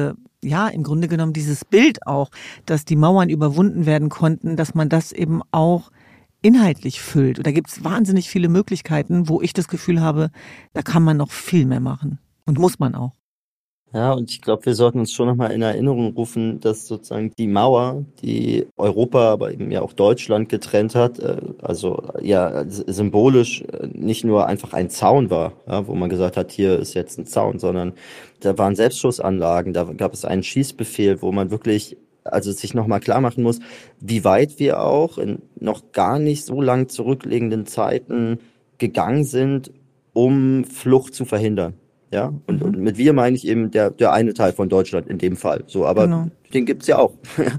im Grunde genommen dieses Bild auch, dass die Mauern überwunden werden konnten, dass man das eben auch inhaltlich füllt. Und da gibt es wahnsinnig viele Möglichkeiten, wo ich das Gefühl habe, da kann man noch viel mehr machen und muss man auch. Ja, und ich glaube, wir sollten uns schon nochmal in Erinnerung rufen, dass sozusagen die Mauer, die Europa, aber eben ja auch Deutschland getrennt hat, also ja symbolisch nicht nur einfach ein Zaun war, ja, wo man gesagt hat, hier ist jetzt ein Zaun, sondern da waren Selbstschussanlagen, da gab es einen Schießbefehl, wo man wirklich sich nochmal klar machen muss, wie weit wir auch in noch gar nicht so lang zurückliegenden Zeiten gegangen sind, um Flucht zu verhindern. Ja, und mit wir meine ich eben der eine Teil von Deutschland in dem Fall. So, aber den gibt's ja auch.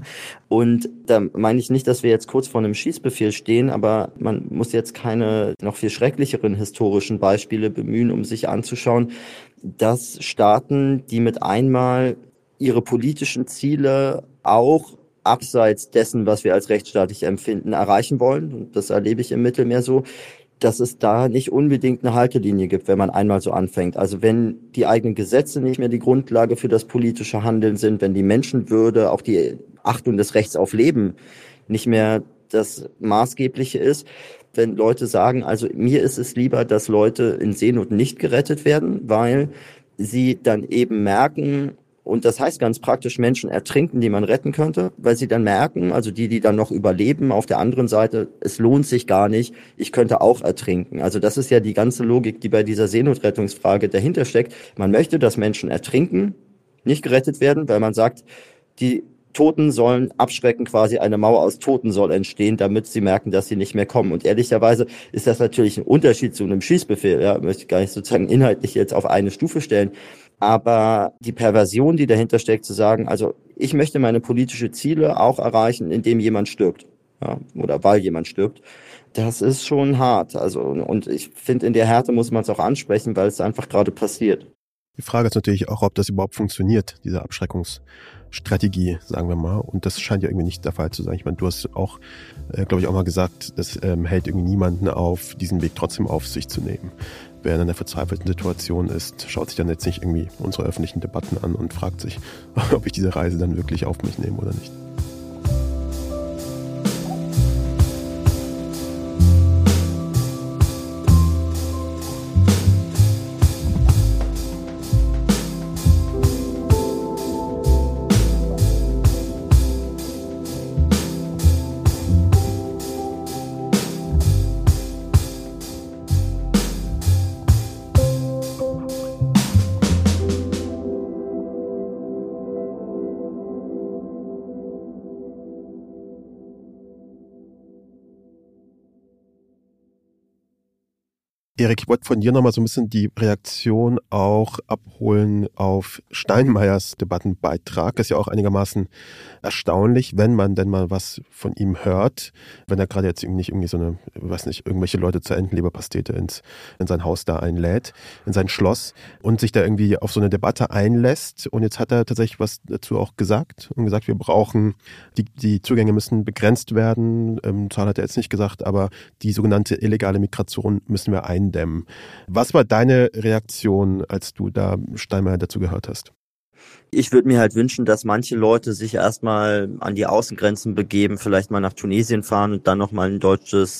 Und da meine ich nicht, dass wir jetzt kurz vor einem Schießbefehl stehen, aber man muss jetzt keine noch viel schrecklicheren historischen Beispiele bemühen, um sich anzuschauen, dass Staaten, die mit einmal ihre politischen Ziele auch abseits dessen, was wir als rechtsstaatlich empfinden, erreichen wollen, und das erlebe ich im Mittelmeer so, dass es da nicht unbedingt eine Haltelinie gibt, wenn man einmal so anfängt. Also wenn die eigenen Gesetze nicht mehr die Grundlage für das politische Handeln sind, wenn die Menschenwürde, auch die Achtung des Rechts auf Leben nicht mehr das Maßgebliche ist, wenn Leute sagen, also mir ist es lieber, dass Leute in Seenot nicht gerettet werden, weil sie dann eben merken, und das heißt ganz praktisch, Menschen ertrinken, die man retten könnte, weil sie dann merken, also die dann noch überleben, auf der anderen Seite, es lohnt sich gar nicht, ich könnte auch ertrinken. Also das ist ja die ganze Logik, die bei dieser Seenotrettungsfrage dahinter steckt. Man möchte, dass Menschen ertrinken, nicht gerettet werden, weil man sagt, die Toten sollen abschrecken, quasi eine Mauer aus Toten soll entstehen, damit sie merken, dass sie nicht mehr kommen. Und ehrlicherweise ist das natürlich ein Unterschied zu einem Schießbefehl. Ja, möchte ich gar nicht sozusagen inhaltlich jetzt auf eine Stufe stellen. Aber die Perversion, die dahinter steckt, zu sagen, also ich möchte meine politische Ziele auch erreichen, indem jemand stirbt, ja, oder weil jemand stirbt, das ist schon hart. Also, und ich finde, in der Härte muss man es auch ansprechen, weil es einfach gerade passiert. Die Frage ist natürlich auch, ob das überhaupt funktioniert, diese Abschreckungsstrategie, sagen wir mal. Und das scheint ja irgendwie nicht der Fall zu sein. Ich meine, du hast auch, glaube ich, auch mal gesagt, das hält irgendwie niemanden auf, diesen Weg trotzdem auf sich zu nehmen. Wer in einer verzweifelten Situation ist, schaut sich dann jetzt nicht irgendwie unsere öffentlichen Debatten an und fragt sich, ob ich diese Reise dann wirklich auf mich nehme oder nicht. Erik, ich wollte von dir nochmal so ein bisschen die Reaktion auch abholen auf Steinmeiers Debattenbeitrag. Das ist ja auch einigermaßen erstaunlich, wenn man denn mal was von ihm hört, wenn er gerade jetzt nicht irgendwie so eine, weiß nicht, irgendwelche Leute zur Entenleberpastete in sein Haus da einlädt, in sein Schloss und sich da irgendwie auf so eine Debatte einlässt. Und jetzt hat er tatsächlich was dazu auch gesagt und gesagt, wir brauchen, die Zugänge müssen begrenzt werden. Zahl hat er jetzt nicht gesagt, aber die sogenannte illegale Migration müssen wir eindämmen. Was war deine Reaktion, als du da Steinmeier dazu gehört hast? Ich würde mir halt wünschen, dass manche Leute sich erstmal an die Außengrenzen begeben, vielleicht mal nach Tunesien fahren und dann nochmal in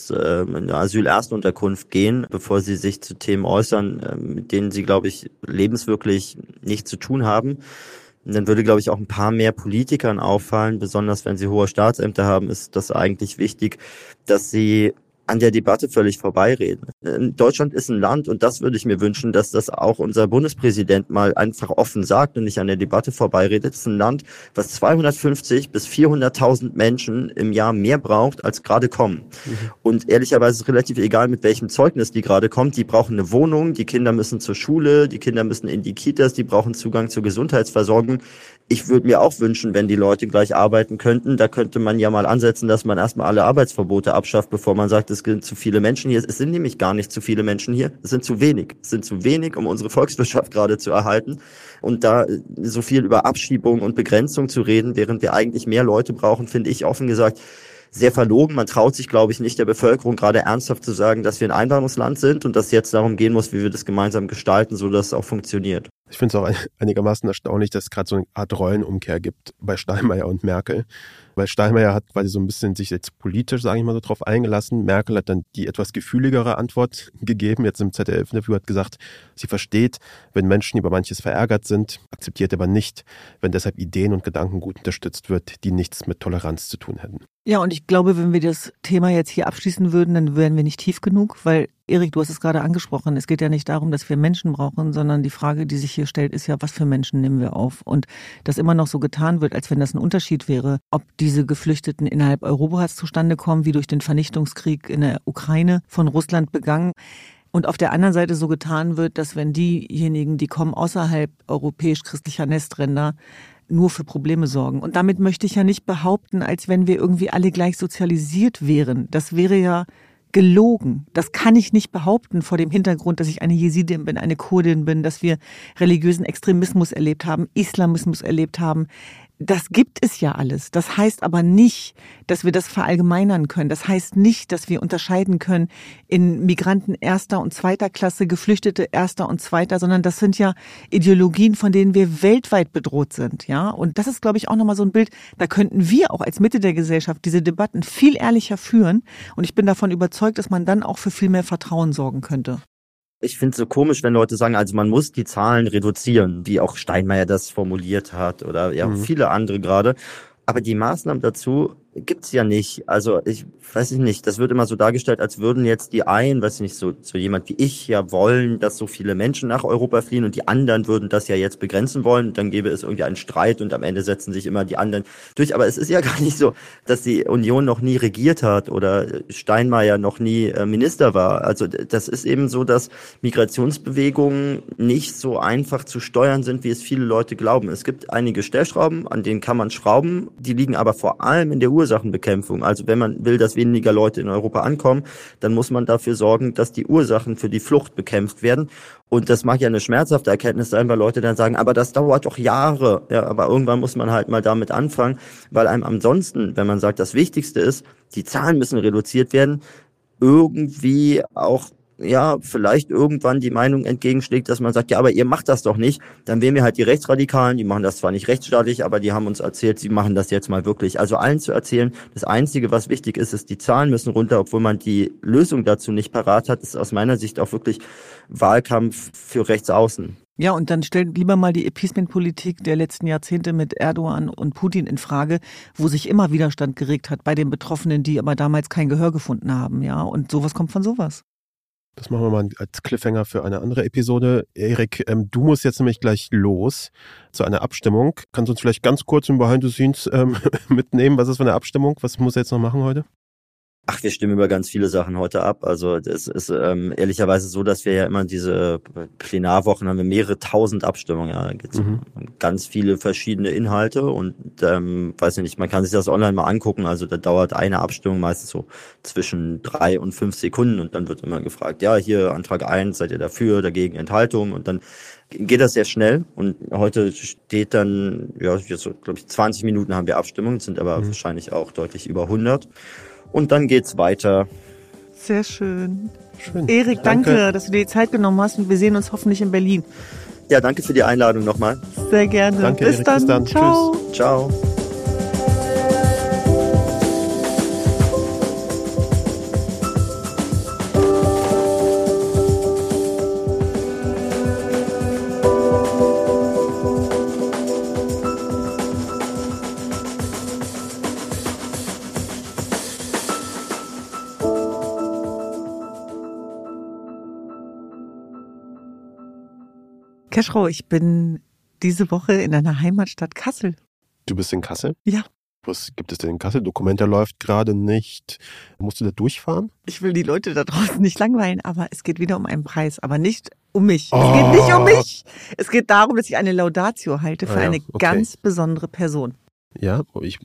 eine Asylerstunterkunft gehen, bevor sie sich zu Themen äußern, mit denen sie, glaube ich, lebenswirklich nichts zu tun haben. Und dann würde, glaube ich, auch ein paar mehr Politikern auffallen, besonders wenn sie hohe Staatsämter haben, ist das eigentlich wichtig, dass sie an der Debatte völlig vorbeireden. Deutschland ist ein Land, und das würde ich mir wünschen, dass das auch unser Bundespräsident mal einfach offen sagt und nicht an der Debatte vorbeiredet. Es ist ein Land, was 250.000 bis 400.000 Menschen im Jahr mehr braucht, als gerade kommen. Und ehrlicherweise ist es relativ egal, mit welchem Zeugnis die gerade kommt. Die brauchen eine Wohnung, die Kinder müssen zur Schule, die Kinder müssen in die Kitas, die brauchen Zugang zur Gesundheitsversorgung. Ich würde mir auch wünschen, wenn die Leute gleich arbeiten könnten. Da könnte man ja mal ansetzen, dass man erstmal alle Arbeitsverbote abschafft, bevor man sagt, es sind zu viele Menschen hier. Es sind nämlich gar nicht zu viele Menschen hier. Es sind zu wenig. Es sind zu wenig, um unsere Volkswirtschaft gerade zu erhalten. Und da so viel über Abschiebung und Begrenzung zu reden, während wir eigentlich mehr Leute brauchen, finde ich offen gesagt sehr verlogen. Man traut sich, glaube ich, nicht der Bevölkerung gerade ernsthaft zu sagen, dass wir ein Einwanderungsland sind und dass es jetzt darum gehen muss, wie wir das gemeinsam gestalten, sodass es auch funktioniert. Ich finde es auch einigermaßen erstaunlich, dass es gerade so eine Art Rollenumkehr gibt bei Steinmeier und Merkel. Weil Steinmeier hat quasi so ein bisschen sich jetzt politisch, sage ich mal so, drauf eingelassen. Merkel hat dann die etwas gefühligere Antwort gegeben. Jetzt im ZDF-Interview hat gesagt, sie versteht, wenn Menschen über manches verärgert sind, akzeptiert aber nicht, wenn deshalb Ideen und Gedanken gut unterstützt wird, die nichts mit Toleranz zu tun hätten. Ja, und ich glaube, wenn wir das Thema jetzt hier abschließen würden, dann wären wir nicht tief genug, weil, Erik, du hast es gerade angesprochen, es geht ja nicht darum, dass wir Menschen brauchen, sondern die Frage, die sich hier stellt, ist ja, was für Menschen nehmen wir auf? Und dass immer noch so getan wird, als wenn das ein Unterschied wäre, ob diese Geflüchteten innerhalb Europas zustande kommen, wie durch den Vernichtungskrieg in der Ukraine von Russland begangen. Und auf der anderen Seite so getan wird, dass wenn diejenigen, die kommen außerhalb europäisch-christlicher Nestränder, nur für Probleme sorgen. Und damit möchte ich ja nicht behaupten, als wenn wir irgendwie alle gleich sozialisiert wären. Das wäre ja gelogen. Das kann ich nicht behaupten vor dem Hintergrund, dass ich eine Jesidin bin, eine Kurdin bin, dass wir religiösen Extremismus erlebt haben, Islamismus erlebt haben. das gibt es ja alles. Das heißt aber nicht, dass wir das verallgemeinern können. Das heißt nicht, dass wir unterscheiden können in Migranten erster und zweiter Klasse, Geflüchtete erster und zweiter, sondern das sind ja Ideologien, von denen wir weltweit bedroht sind, ja. Und das ist, glaube ich, auch nochmal so ein Bild, da könnten wir auch als Mitte der Gesellschaft diese Debatten viel ehrlicher führen. Und ich bin davon überzeugt, dass man dann auch für viel mehr Vertrauen sorgen könnte. Ich finde es so komisch, wenn Leute sagen, also man muss die Zahlen reduzieren, wie auch Steinmeier das formuliert hat oder ja viele andere gerade. Aber die Maßnahmen dazu gibt's ja nicht. Also ich weiß nicht, das wird immer so dargestellt, als würden jetzt die einen, weiß ich nicht, so jemand wie ich ja wollen, dass so viele Menschen nach Europa fliehen und die anderen würden das ja jetzt begrenzen wollen. Dann gäbe es irgendwie einen Streit und am Ende setzen sich immer die anderen durch. Aber es ist ja gar nicht so, dass die Union noch nie regiert hat oder Steinmeier noch nie Minister war. Also das ist eben so, dass Migrationsbewegungen nicht so einfach zu steuern sind, wie es viele Leute glauben. Es gibt einige Stellschrauben, an denen kann man schrauben. Die liegen aber vor allem in der Ursachenbekämpfung. Also wenn man will, dass weniger Leute in Europa ankommen, dann muss man dafür sorgen, dass die Ursachen für die Flucht bekämpft werden. Und das mag ja eine schmerzhafte Erkenntnis sein, weil Leute dann sagen, aber das dauert doch Jahre. Ja, aber irgendwann muss man halt mal damit anfangen, weil einem ansonsten, wenn man sagt, das Wichtigste ist, die Zahlen müssen reduziert werden, irgendwie auch ja, vielleicht irgendwann die Meinung entgegenschlägt, dass man sagt, ja, aber ihr macht das doch nicht. Dann wählen wir halt die Rechtsradikalen, die machen das zwar nicht rechtsstaatlich, aber die haben uns erzählt, sie machen das jetzt mal wirklich. Also allen zu erzählen, das Einzige, was wichtig ist, ist, die Zahlen müssen runter, obwohl man die Lösung dazu nicht parat hat, ist aus meiner Sicht auch wirklich Wahlkampf für Rechtsaußen. Ja, und dann stellt lieber mal die Appeasement-Politik der letzten Jahrzehnte mit Erdogan und Putin in Frage, wo sich immer Widerstand geregt hat bei den Betroffenen, die aber damals kein Gehör gefunden haben, ja. Und sowas kommt von sowas. Das machen wir mal als Cliffhanger für eine andere Episode. Erik, du musst jetzt nämlich gleich los zu einer Abstimmung. Kannst du uns vielleicht ganz kurz im Behind the Scenes mitnehmen? Was ist für eine Abstimmung? Was muss er jetzt noch machen heute? Ach, wir stimmen über ganz viele Sachen heute ab. Also es ist ehrlicherweise so, dass wir ja immer diese Plenarwochen haben wir mehrere tausend Abstimmungen. Ja, da gibt's ganz viele verschiedene Inhalte und weiß nicht, man kann sich das online mal angucken. Also da dauert eine Abstimmung meistens so zwischen 3 und 5 Sekunden und dann wird immer gefragt, ja, hier Antrag 1, seid ihr dafür, dagegen, Enthaltung und dann geht das sehr schnell und heute steht dann, ja, jetzt so, glaube ich, 20 Minuten haben wir Abstimmungen, sind aber wahrscheinlich auch deutlich über 100. Und dann geht's weiter. Sehr schön. Erik, danke, dass du dir die Zeit genommen hast und wir sehen uns hoffentlich in Berlin. Ja, danke für die Einladung nochmal. Sehr gerne. Danke, Bis Erik, dann. bis dann. Ciao. Tschüss. Ciao. Keschrau, ich bin diese Woche in deiner Heimatstadt Kassel. Du bist in Kassel? Ja. Was gibt es denn in Kassel? Dokumenta läuft gerade nicht. Musst du da durchfahren? Ich will die Leute da draußen nicht langweilen, aber es geht wieder um einen Preis, aber nicht um mich. Es geht nicht um mich. Es geht darum, dass ich eine Laudatio halte für eine ganz besondere Person. Ja, ich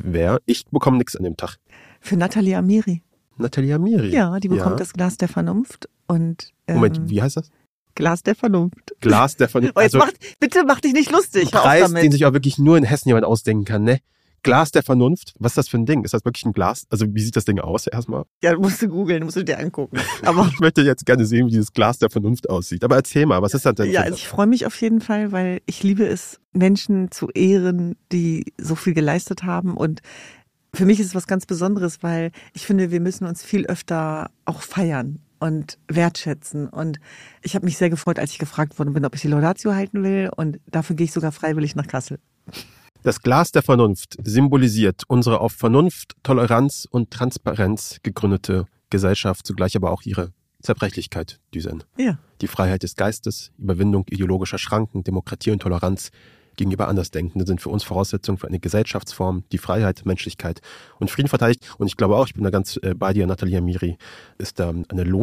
bekomme nichts an dem Tag. Für Nathalie Amiri. Nathalie Amiri? Ja, die bekommt das Glas der Vernunft. Und, Moment, wie heißt das? Glas der Vernunft. Glas der Vernunft. Oh, jetzt bitte mach dich nicht lustig. Ein Preis, den sich auch wirklich nur in Hessen jemand ausdenken kann, ne? Glas der Vernunft? Was ist das für ein Ding? Ist das wirklich ein Glas? Also wie sieht das Ding aus erstmal? Ja, musst du googeln, musst du dir angucken. Aber ich möchte jetzt gerne sehen, wie dieses Glas der Vernunft aussieht. Aber erzähl mal, was ist das denn? Ja, also ich freue mich auf jeden Fall, weil ich liebe es, Menschen zu ehren, die so viel geleistet haben. Und für mich ist es was ganz Besonderes, weil ich finde, wir müssen uns viel öfter auch feiern und wertschätzen. Und ich habe mich sehr gefreut, als ich gefragt worden bin, ob ich die Laudatio halten will. Und dafür gehe ich sogar freiwillig nach Kassel. Das Glas der Vernunft symbolisiert unsere auf Vernunft, Toleranz und Transparenz gegründete Gesellschaft, zugleich aber auch ihre Zerbrechlichkeit, Düsen. Ja. Die Freiheit des Geistes, Überwindung ideologischer Schranken, Demokratie und Toleranz gegenüber Andersdenkenden sind für uns Voraussetzungen für eine Gesellschaftsform, die Freiheit, Menschlichkeit und Frieden verteidigt. Und ich glaube auch, ich bin da ganz bei dir, Nathalie Amiri ist da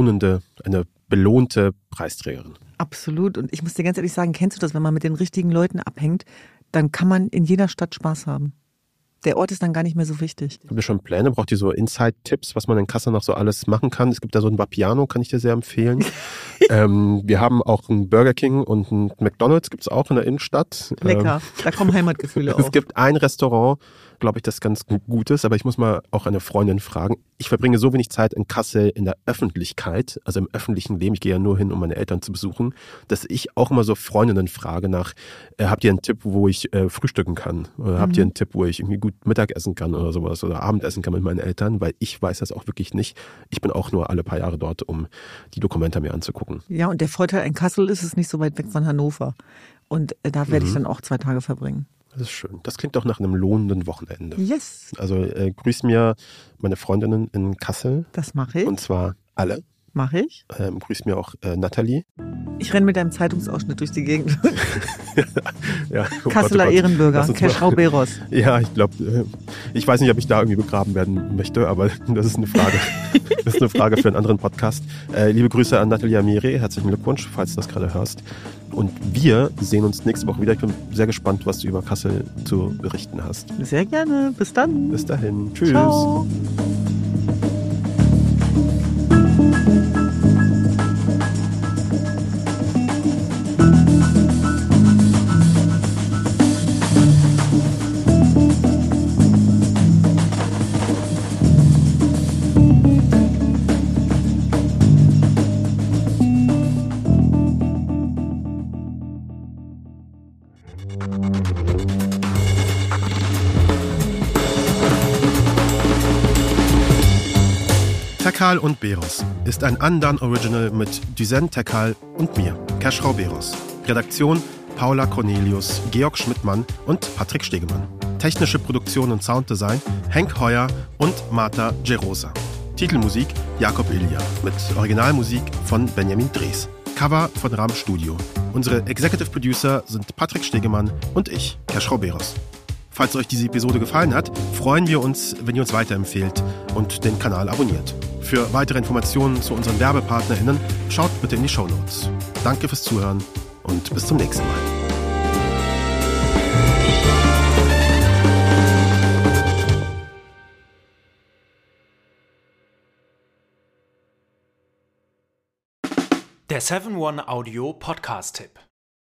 eine belohnte Preisträgerin. Absolut. Und ich muss dir ganz ehrlich sagen, kennst du das, wenn man mit den richtigen Leuten abhängt, dann kann man in jeder Stadt Spaß haben. Der Ort ist dann gar nicht mehr so wichtig. Habt ihr schon Pläne? Braucht ihr so Inside-Tipps, was man in Kassel noch so alles machen kann? Es gibt da so ein Vapiano, kann ich dir sehr empfehlen. Wir haben auch einen Burger King und einen McDonald's gibt's auch in der Innenstadt. Lecker, da kommen Heimatgefühle auf. Es gibt ein Restaurant, glaube ich, das ganz gut ist, aber ich muss mal auch eine Freundin fragen. Ich verbringe so wenig Zeit in Kassel in der Öffentlichkeit, also im öffentlichen Leben, ich gehe ja nur hin, um meine Eltern zu besuchen, dass ich auch immer so Freundinnen frage nach, habt ihr einen Tipp, wo ich frühstücken kann? Oder habt ihr einen Tipp, wo ich irgendwie gut Mittag essen kann oder sowas oder Abendessen kann mit meinen Eltern? Weil ich weiß das auch wirklich nicht. Ich bin auch nur alle paar Jahre dort, um die Dokumenta mir anzugucken. Ja, und der Vorteil in Kassel ist es nicht so weit weg von Hannover. Und da werde ich dann auch 2 Tage verbringen. Das ist schön. Das klingt doch nach einem lohnenden Wochenende. Yes. Also grüß mir meine Freundinnen in Kassel. Das mache ich. Und zwar alle. Mache ich. Grüß mir auch Nathalie. Ich renne mit einem Zeitungsausschnitt durch die Gegend. Ja, oh Kasseler Gott. Ehrenbürger, Keschrau-Beros. Ja, ich glaube, ich weiß nicht, ob ich da irgendwie begraben werden möchte, aber das ist eine Frage. Das ist eine Frage für einen anderen Podcast. Liebe Grüße an Nathalie Amiri, herzlichen Glückwunsch, falls du das gerade hörst. Und wir sehen uns nächste Woche wieder. Ich bin sehr gespannt, was du über Kassel zu berichten hast. Sehr gerne. Bis dann. Bis dahin. Tschüss. Ciao. Tekal und Beros ist ein Undone Original mit Düsen Tekal und mir, Keschrau Beros. Redaktion Paula Cornelius, Georg Schmidtmann und Patrick Stegemann. Technische Produktion und Sounddesign Henk Heuer und Marta Gerosa. Titelmusik Jakob Ilja mit Originalmusik von Benjamin Drees. Cover von Ram Studio. Unsere Executive Producer sind Patrick Stegemann und ich, Keschrau Beros. Falls euch diese Episode gefallen hat, freuen wir uns, wenn ihr uns weiterempfehlt und den Kanal abonniert. Für weitere Informationen zu unseren WerbepartnerInnen schaut bitte in die Shownotes. Danke fürs Zuhören und bis zum nächsten Mal. Der 7-One Audio Podcast-Tipp.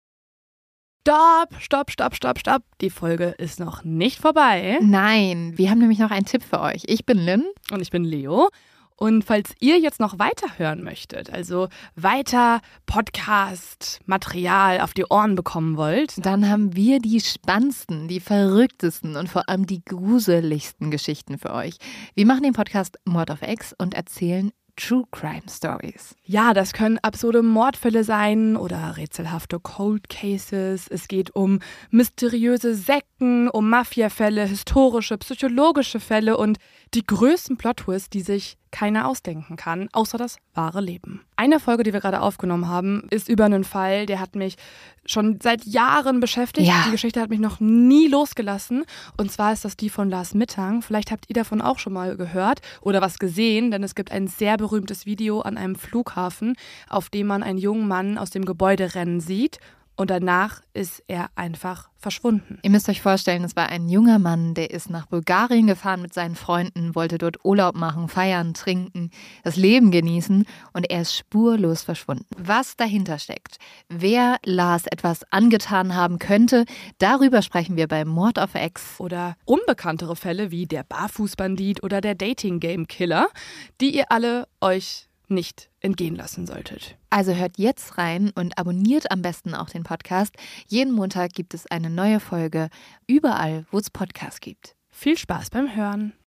Stopp. Die Folge ist noch nicht vorbei. Nein, wir haben nämlich noch einen Tipp für euch. Ich bin Lynn. Und ich bin Leo. Und falls ihr jetzt noch weiterhören möchtet, also weiter Podcast-Material auf die Ohren bekommen wollt, dann haben wir die spannendsten, die verrücktesten und vor allem die gruseligsten Geschichten für euch. Wir machen den Podcast Mord auf Ex und erzählen True Crime Stories. Ja, das können absurde Mordfälle sein oder rätselhafte Cold Cases. Es geht um mysteriöse Sekten, um Mafiafälle, historische, psychologische Fälle und die größten Plot-Twists, die sich keiner ausdenken kann, außer das wahre Leben. Eine Folge, die wir gerade aufgenommen haben, ist über einen Fall, der hat mich schon seit Jahren beschäftigt. Ja. Die Geschichte hat mich noch nie losgelassen. Und zwar ist das die von Lars Mittang. Vielleicht habt ihr davon auch schon mal gehört oder was gesehen, denn es gibt ein sehr berühmtes Video an einem Flughafen, auf dem man einen jungen Mann aus dem Gebäude rennen sieht. Und danach ist er einfach verschwunden. Ihr müsst euch vorstellen, es war ein junger Mann, der ist nach Bulgarien gefahren mit seinen Freunden, wollte dort Urlaub machen, feiern, trinken, das Leben genießen und er ist spurlos verschwunden. Was dahinter steckt, wer Lars etwas angetan haben könnte, darüber sprechen wir bei Mord auf Ex. Oder unbekanntere Fälle wie der Barfußbandit oder der Dating-Game-Killer, die ihr alle euch nicht entgehen lassen solltet. Also hört jetzt rein und abonniert am besten auch den Podcast. Jeden Montag gibt es eine neue Folge, überall, wo es Podcasts gibt. Viel Spaß beim Hören.